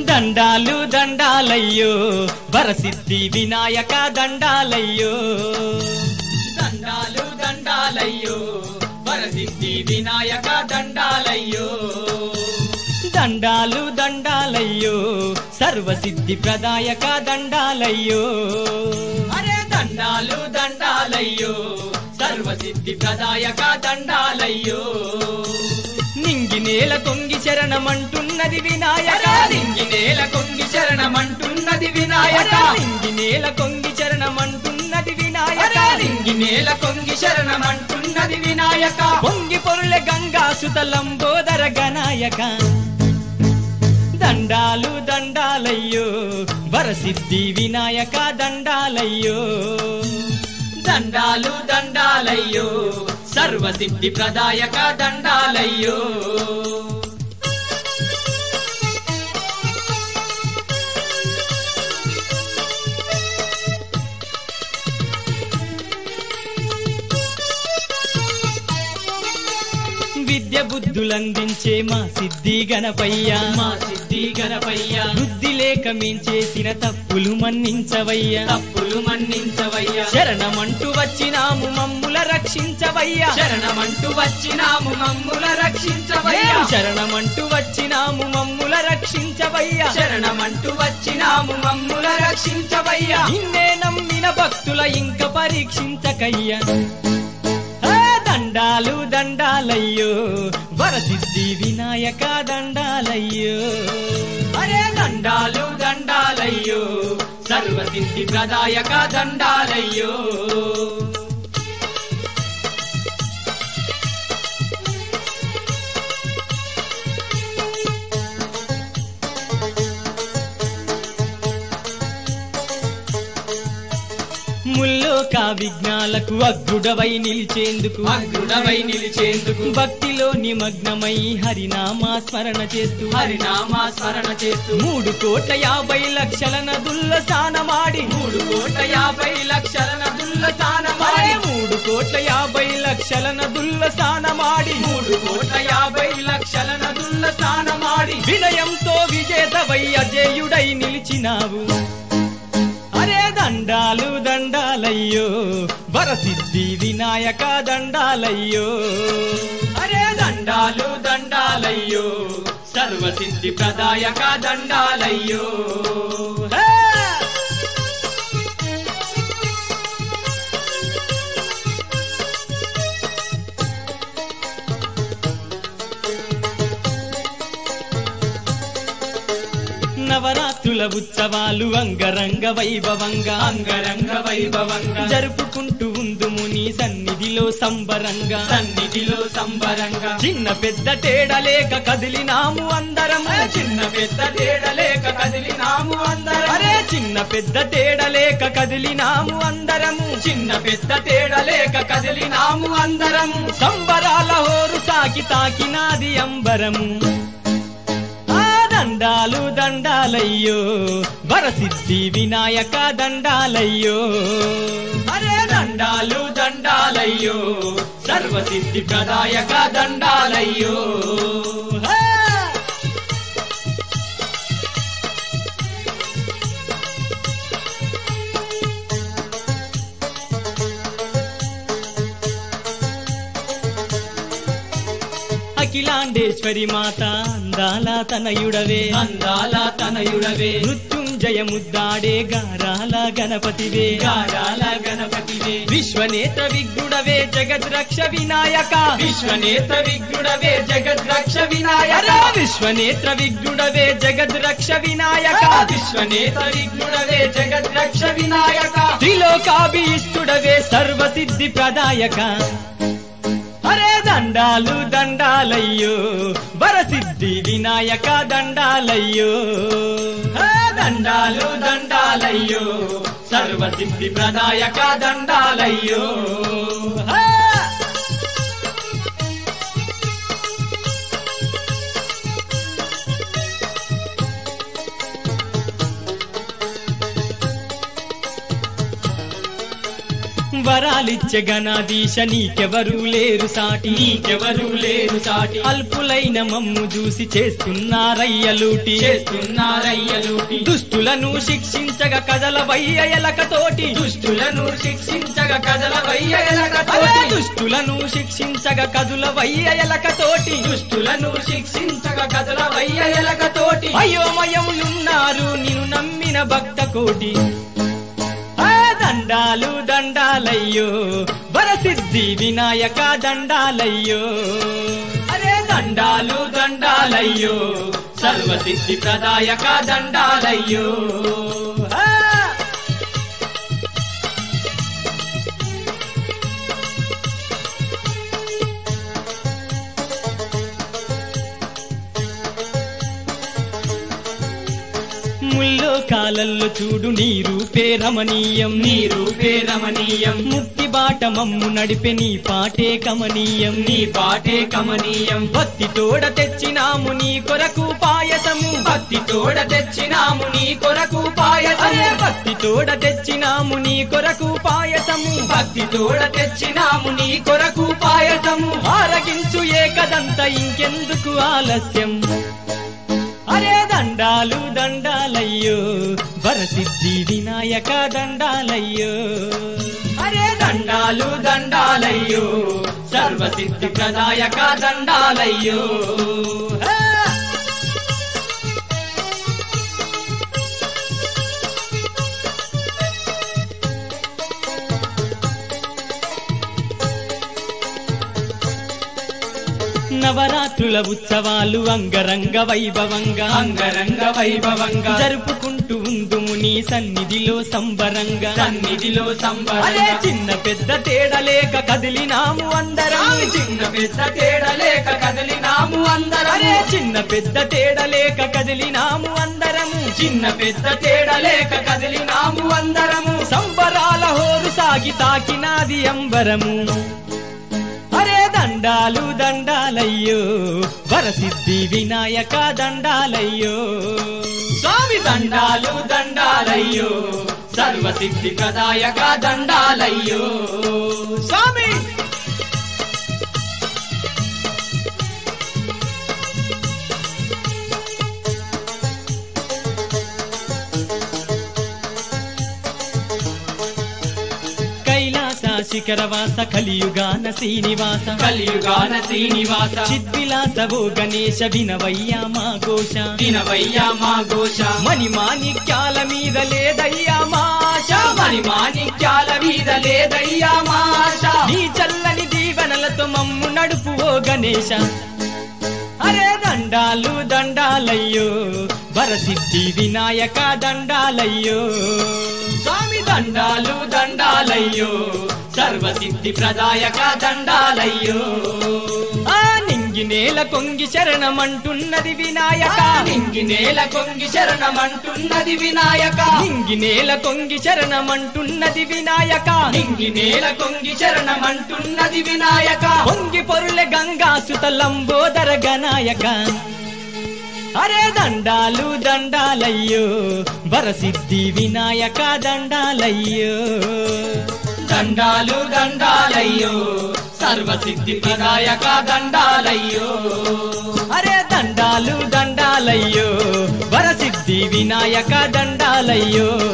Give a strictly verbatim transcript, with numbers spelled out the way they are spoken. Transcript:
దండాలు దండాలయ్యో వరసిద్ధి వినాయక దండాలయ్యో దండాలు దండాలయ్యో వరసిద్ధి వినాయక దండాలయ్యో దండాలు దండాలయ్యో సర్వసిద్ధి ప్రదాయక దండాలయ్యో అరే దండాలు దండాలయ్యో సర్వసిద్ధి ప్రదాయక దండాలయ్యో నింగి నేల కొంగి శరణమంటున్నది వినాయక నింగి నేల కొంగి శరణమంటున్నది వినాయక నింగి నేల కొంగి శరణమంటున్నది వినాయక నింగి నేల కొంగి శరణమంటున్నది వినాయక పొంగి పొరుల గంగా సుత లంబోదర గణాయక దండాలు దండాలయ్యో వరసిద్ధి వినాయక దండాలయ్యో దండాలు దండాలయ్యో సర్వసిద్ధి ప్రదాయక దండాలయ్యో విద్య బుద్ధులందించే మా సిద్ధి గణపయ్య మా సిద్ధి గణపయ్య బుద్ధి లేక మేం చేసిన తప్పులు మన్నించవయ్యా తప్పులు మన్నించవయ్యా శరణమంటూ వచ్చినాము మమ్ముల రక్షించవయ్యా శరణమంటూ వచ్చినాము మమ్ముల రక్షించవయ్యా శరణమంటూ వచ్చినాము మమ్ముల రక్షించవయ్యా శరణమంటూ వచ్చినాము మమ్ముల రక్షించవయ్యా నిన్నే నమ్మిన భక్తుల ఇంక పరీక్షించకయ్యా దండాలు దండాలయ్యో వరసిద్ధి వినాయక దండాలయ్యో అరే దండాలు దండాలయ్యో సర్వసిద్ధి ప్రదాయక దండాలయ్యో ముల్లోక విఘ్నాలకు అగ్రుడవై నిలిచేందుకు అగ్రుడవై నిలిచేందుకు భక్తిలో నిమగ్నమై హరినామా స్మరణ చేస్తూ హరినామా స్మరణ చేస్తూ మూడు కోట్ల యాభై లక్షల నదుల్ల స్నానమాడి మూడు కోట్ల యాభై లక్షల నదుల్ల స్నానమాడి మూడు కోట్ల యాభై లక్షల నదుల్ల స్నానమాడి మూడు కోట్ల యాభై లక్షల నదుల్ల స్నానమాడి వినయంతో విజేతవై అజేయుడై నిలిచినావు అరే దండాలు దండాలయ్యో వరసిద్ధి వినాయక దండాలయ్యో అరే దండాలు దండాలయ్యో సర్వసిద్ధి ప్రదాయక దండాలయ్యో నవరాత్రుల ఉత్సవాలు అంగరంగ వైభవంగా అంగరంగ వైభవంగా జరుపుకుంటూ ఉందుము నీ సన్నిధిలో సంబరంగా సన్నిధిలో సంబరంగా చిన్న పెద్ద తేడలేక కదిలినాము అందరము చిన్న పెద్ద తేడలేక కదిలినాము అందరం అరే చిన్న పెద్ద తేడలేక కదిలినాము అందరము చిన్న పెద్ద తేడలేక కదిలినాము అందరము సంబరాల హోరు సాకి తాకినాది అంబరము దండాలు దండాలయ్యో వరసిద్ధి వినాయక దండాలయ్యో అరే దండాలు దండాలయ్యో సర్వసిద్ధి ప్రదాయక దండాలయ్యో అఖిలాండేశ్వరి మాత అందాల తనయుడవే అందాల తనయుడవే మృత్యుంజయ ముద్దాడే గారాల గణపతివే గారాల గణపతివే విశ్వనేత్ర విఘ్నుడవే జగద్రక్ష వినాయక విశ్వనేత్ర విఘ్నుడవే జగద్రక్ష వినాయక విశ్వనేత్ర విఘ్నుడవే జగద్రక్ష వినాయక విశ్వనేత్ర విఘ్నుడవే జగద్రక్ష వినాయక త్రిలోకాభీష్టుడవే సర్వసిద్ధి ప్రదాయక అరే దండాలు దండాలయ్యో వరసిద్ధి వినాయక దండాలయ్యో దండాలు దండాలయ్యో సర్వసిద్ధి ప్రదాయక దండాలయ్యో వరాలిచ్చే గణాధీశ నీకెవరూ లేరు సాటి నీకెవరూ లేరు సాటి అల్పులైన మమ్ము చూసి చేస్తున్నారయ్యలూటి చేస్తున్నారయ్యలూటి దుష్టులను శిక్షించగా కదలవయ్య ఎలకతోటి దుష్టులను శిక్షించగా కదలవయ్య ఎలకతోటి అరే దుష్టులను శిక్షించగా కదులవయ్య ఎలకతోటి దుష్టులను శిక్షించగా కదలవయ్య ఎలకతోటి అయోమయములున్నారు నిన్ను నమ్మిన భక్త కోటి ఆ దండాలు దండాలయ్యో వరసిద్ధి వినాయక దండాలయ్యో అరే దండాలు దండాలయ్యో సర్వసిద్ధి ప్రదాయక దండాలయ్యో ఆ! ముల్లో కాలల్లో చూడు నీ రూపే రమణీయం నీ రూపే రమణీయం ముక్తి బాట మమ్ము నడిపే నీ పాటే కమనీయం నీ పాటే కమనీయం భక్తి తోడ తెచ్చినాము నీ కొరకు పాయసము భక్తి తోడ తెచ్చినాము నీ కొరకు అరే పాయసము భక్తి తోడ తెచ్చినాము నీ కొరకు పాయసము భక్తి తోడ తెచ్చినాము నీ కొరకు పాయసము ఆరగించు ఏకదంత ఇంకెందుకు ఆలస్యం అరే దండాలు దండాలయ్యో వరసిద్ధి వినాయక దండాలయ్యో అరే దండాలు దండాలయ్యో సర్వసిద్ధి ప్రదాయక దండాలయ్యో ఆ! నవరాత్రుల ఉత్సవాలు అంగరంగ వైభవంగా అంగరంగ వైభవంగా జరుపుకుంటూ ఉందుము నీ సన్నిధిలో సంబరంగా సన్నిధిలో అదే సంబరంగా చిన్న పెద్ద తేడలేక కదిలినాము అందరం చిన్న పెద్ద తేడలేక కదిలినాము అందరం అరే చిన్న పెద్ద తేడలేక కదిలినాము అందరము చిన్న పెద్ద తేడలేక కదిలినాము అందరము సంబరాల హోరు సాగి తాకినాది అంబరము అరే దండాలు దండాలయ్యో వరసిద్ధి వినాయక దండాలయ్యో స్వామి దండాలు దండాలయ్యో సర్వసిద్ధి ప్రదాయక దండాలయ్యో స్వామి కైలాస శిఖరవాస కలియుగాన శ్రీనివాస కలియుగాన శ్రీనివాస చిద్విలాస ఓ గణేశ వినవయ్యా మా ఘోష వినవయ్యా మా ఘోష మణి మాణిక్యాల మీద లేదయ్యా మా ఆశ మరి మాణిక్యాల మీద లేదయ్యా మా ఆశ నీ చల్లని దీవెనలతో మమ్ము నడుపు ఓ గణేశ అరే దండాలు దండాలయ్యో వరసిద్ధి వినాయక దండాలయ్యో స్వామి దండాలు దండాలయ్యో సర్వసిద్ధి ప్రదాయక దండాలయ్యో ఆ నింగి నేల కొంగి శరణమంటున్నది వినాయక నింగి నేల కొంగి శరణమంటున్నది వినాయక నింగి నేల కొంగి శరణమంటున్నది వినాయక నింగి నేల కొంగి శరణమంటున్నది వినాయక పొంగి పొరుల గంగా సుత లంబోదర గణాయక అరే దండాలు దండాలయ్యో వరసిద్ధి వినాయక దండాలయ్యో దండాలు దండాలయ్యో సర్వసిద్ధి ప్రదాయక దండాలయ్యో అరే దండాలు దండాలయ్యో వరసిద్ధి వినాయక దండాలయ్యో